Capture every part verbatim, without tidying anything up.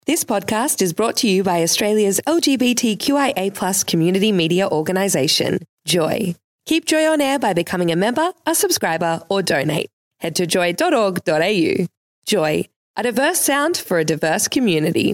This podcast is brought to you by Australia's L G B T Q I A plus community media organisation, Joy. Keep Joy on air by becoming a member, a subscriber, or donate. Head to joy dot org dot a u. Joy, a diverse sound for a diverse community.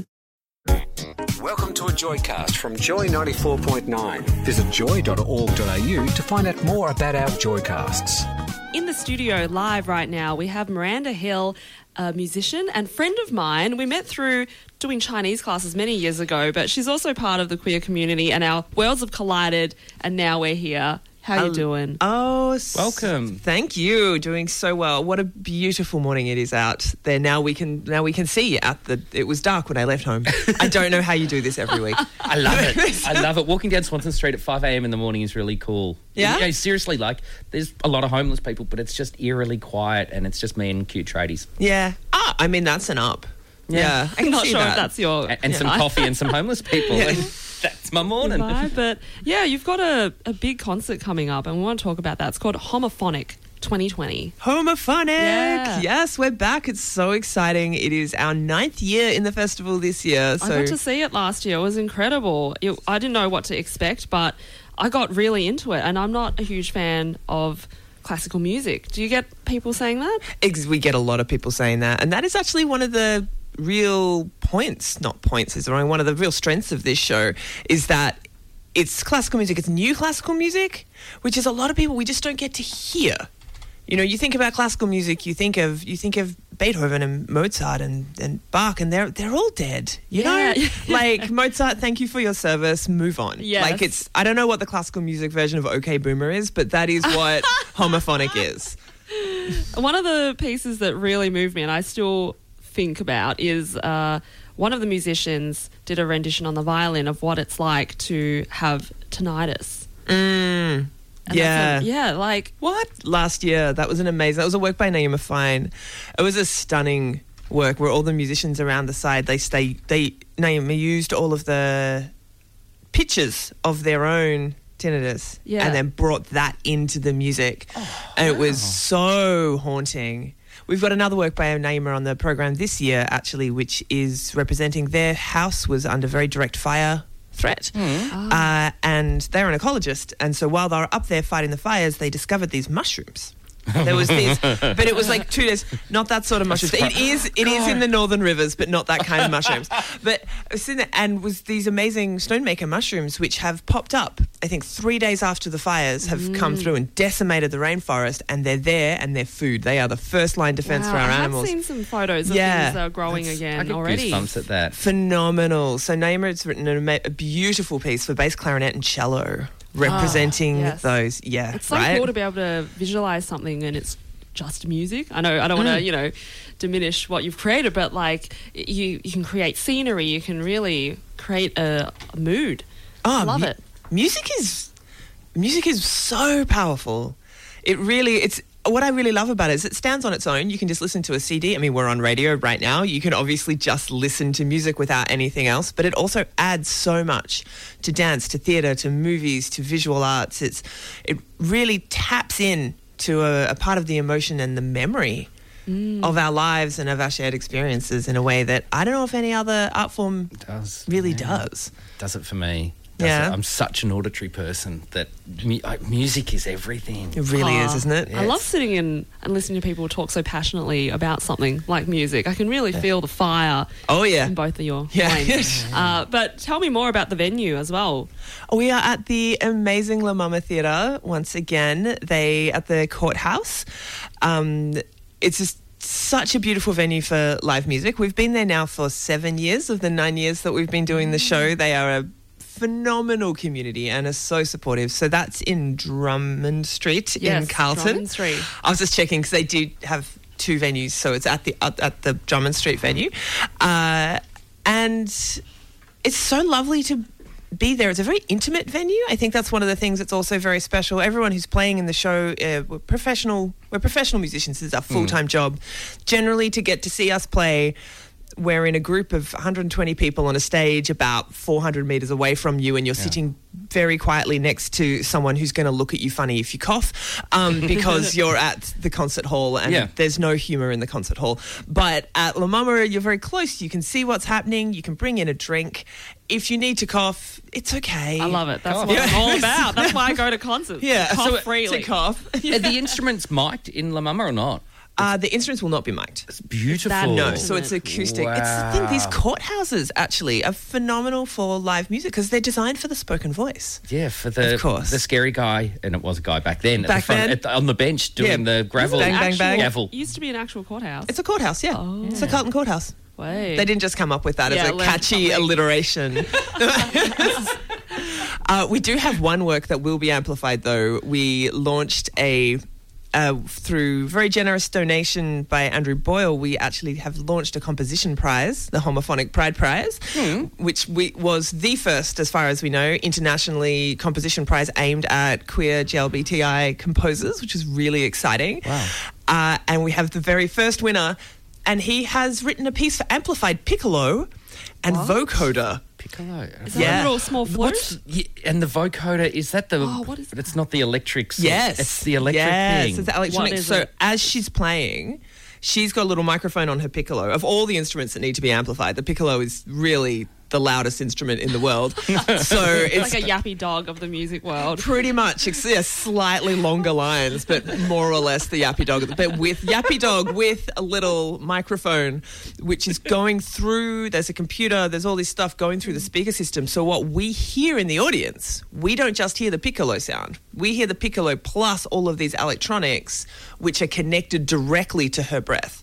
Welcome to a Joycast from Joy ninety-four point nine. Visit joy dot org dot a u to find out more about our Joycasts. In the studio live right now, we have Miranda Hill, a musician and friend of mine. We met through doing Chinese classes many years ago, but she's also part of the queer community and our worlds have collided and now we're here. How you doing? Oh, s- welcome. Thank you. Doing so well. What a beautiful morning it is out there. Now we can now we can see at the. It was dark when I left home. I don't know how you do this every week. I love it. I love it. Walking down Swanson Street at five a.m. in the morning is really cool. Yeah? yeah? Seriously, like, there's a lot of homeless people, but it's just eerily quiet and it's just me and cute tradies. Yeah. Ah, I mean that's an up. Yeah. Yeah, I I'm can not see sure that. if that's your... And, and yeah. some coffee and some homeless people. Yeah. And that's my morning. Vibe, but yeah, you've got a, a big concert coming up and we want to talk about that. It's called Homophonic twenty twenty. Homophonic. Yeah. Yes, we're back. It's so exciting. It is our ninth year in the festival this year. So I got to see it last year. It was incredible. It, I didn't know what to expect, but I got really into it and I'm not a huge fan of classical music. Do you get people saying that? Ex- we get a lot of people saying that, and that is actually one of the real points, not points, is wrong. One of the real strengths of this show is that it's classical music. It's new classical music, which is a lot of people we just don't get to hear. You know, you think about classical music, you think of you think of Beethoven and Mozart and, and Bach, and they're they're all dead. You Yeah. know, like Mozart, thank you for your service. Move on. Yes. Like it's I don't know what the classical music version of OK Boomer is, but that is what homophonic is. One of the pieces that really moved me and I still think about is uh, one of the musicians did a rendition on the violin of what it's like to have tinnitus. Mm. And Yeah. that's a- yeah, like... What? Last year. That was an amazing... That was a work by Naima Fine. It was a stunning work where all the musicians around the side, they stay... They Naima used all of the pictures of their own tinnitus Yeah. and then brought that into the music. and it was so haunting. We've got another work by Naima on the program this year, actually, which is representing their house was under very direct fire threat. Uh, and they're an ecologist. And so while they were up there fighting the fires, they discovered these mushrooms. There was these, but it was like two days, not that sort of mushrooms. It is, it is in the northern rivers, but not that kind of mushrooms. But I was sitting there and was these amazing stonemaker mushrooms, which have popped up, I think three days after the fires have come through and decimated the rainforest, and they're there and they're food. They are the first line defense wow, for our I animals. have seen some photos of Yeah. things that are growing I again get already. goosebumps at that. Phenomenal. So Naima has written an ama- a beautiful piece for bass clarinet and cello representing yes. those. Yeah, It's so right? cool to be able to visualize something and it's just music. I know I don't want to, you know, diminish what you've created, but like you, you can create scenery. You can really create a, a mood. I love mu- it. Music is music is so powerful. It really it's what I really love about it is it stands on its own. You can just listen to a C D. I mean, we're on radio right now. You can obviously just listen to music without anything else, but it also adds so much to dance, to theatre, to movies, to visual arts. It's it really taps in to a, a part of the emotion and the memory Mm. of our lives and of our shared experiences in a way that I don't know if any other art form It does. really yeah. does. Does it for me. Does Yeah. it. I'm such an auditory person that mu- like, music is everything. It really Ah, is, isn't it? I love sitting in and listening to people talk so passionately about something like music. I can really feel the fire Oh, yeah. in both of your Yeah. minds. uh, but tell me more about the venue as well. We are at the amazing La Mama Theatre once again. They at the Courthouse. Um, it's just such a beautiful venue for live music. We've been there now for seven years of the nine years that we've been doing the show. They are a phenomenal community and are so supportive. So that's in Drummond Street Yes, in Carlton. Drummond Street. I was just checking because they do have two venues, so it's at the at, at the Drummond Street venue, uh, and it's so lovely to be there. It's a very intimate venue. I think that's one of the things that's also very special. Everyone who's playing in the show, uh, we're professional. We're professional musicians. This is our full-time job. Generally, to get to see us play, we're in a group of one hundred twenty people on a stage about four hundred metres away from you, and you're sitting very quietly next to someone who's going to look at you funny if you cough, um, because you're at the concert hall and Yeah. there's no humour in the concert hall. But at La Mama, you're very close. You can see what's happening. You can bring in a drink. If you need to cough, it's okay. I love it. That's Cough. what Yeah. I'm all about. That's why I go to concerts. Yeah, Cough so freely. to cough. Are the instruments mic'd in La Mama or not? Uh, the instruments will not be mic'd. It's beautiful. that No, Isn't so it's it? acoustic. It's the thing. These Wow. courthouses actually are phenomenal for live music because they're designed for the spoken voice. Yeah, for the Of course. the scary guy, and it was a guy back then, at Back the front, then? At the, on the bench doing Yeah. the gravel. Bang, bang, Actual- bang. Gavel. Used to be an actual courthouse. It's a courthouse, yeah. Oh. It's a Carlton courthouse. Wait. They didn't just come up with that Yeah, as a learn catchy something. alliteration. uh, we do have one work that will be amplified, though. We launched a. Uh, through very generous donation by Andrew Boyle, we actually have launched a composition prize, the Homophonic Pride Prize, which we, was the first, as far as we know, internationally composition prize aimed at queer G L B T I composers, which is really exciting. Wow. Uh, and we have the very first winner, and he has written a piece for Amplified Piccolo and Vocoder. Piccolo. Is that Yeah. a little small flute? What's, yeah, and the vocoder, is that the... Oh, what is But it's not the electric... sort- Yes. It's the electric yes, thing. it's the electronic. What is so it? as she's playing, she's got a little microphone on her piccolo. Of all the instruments that need to be amplified, the piccolo is really the loudest instrument in the world. So It's it's like a yappy dog of the music world. pretty much it's, yeah, slightly longer lines, but more or less the yappy dog. But with yappy dog with a little microphone, which is going through. There's a computer. There's all this stuff going through the speaker system. So what we hear in the audience, we don't just hear the piccolo sound. We hear the piccolo plus all of these electronics, which are connected directly to her breath.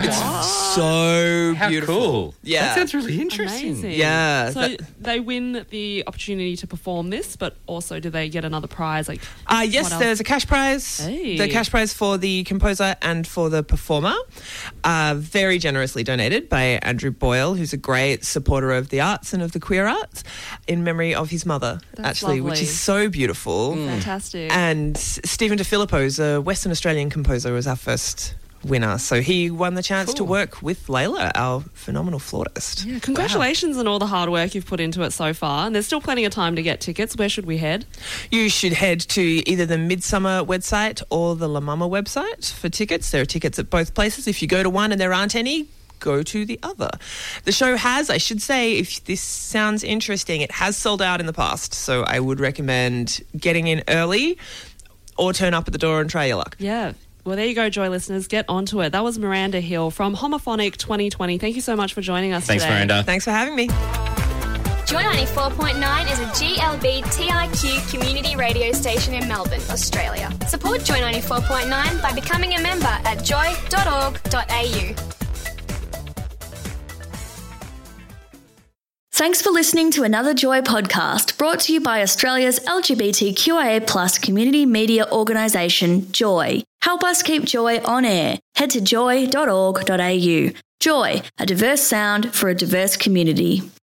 It's so How beautiful. cool. Yeah. That sounds really interesting. Amazing. Yeah, So that- they win the opportunity to perform this, but also do they get another prize? Like, Uh, yes, what else? there's a cash prize. Hey. The cash prize for the composer and for the performer. Uh, very generously donated by Andrew Boyle, who's a great supporter of the arts and of the queer arts, in memory of his mother, That's actually, which lovely. is so beautiful. Fantastic. And Stephen DeFilippo's a Western Australian composer, was our first winner. So he won the chance to Cool. work with Layla, our phenomenal flautist. Yeah, congratulations on all the hard work you've put into it so far. And there's still plenty of time to get tickets. Where should we head? You should head to either the Midsummer website or the La Mama website for tickets. There are tickets at both places. If you go to one and there aren't any, go to the other. The show has, I should say, if this sounds interesting, it has sold out in the past. So I would recommend getting in early or turn up at the door and try your luck. Yeah. Well, there you go, Joy listeners. Get onto it. That was Miranda Hill from Homophonic twenty twenty. Thank you so much for joining us Thanks, today. Miranda. Thanks for having me. Joy ninety-four point nine is a G L B T I Q community radio station in Melbourne, Australia. Support Joy ninety-four point nine by becoming a member at joy dot org dot a u. Thanks for listening to another Joy podcast brought to you by Australia's L G B T Q I A plus community media organisation, Joy. Help us keep Joy on air. Head to joy dot org dot a u. Joy, a diverse sound for a diverse community.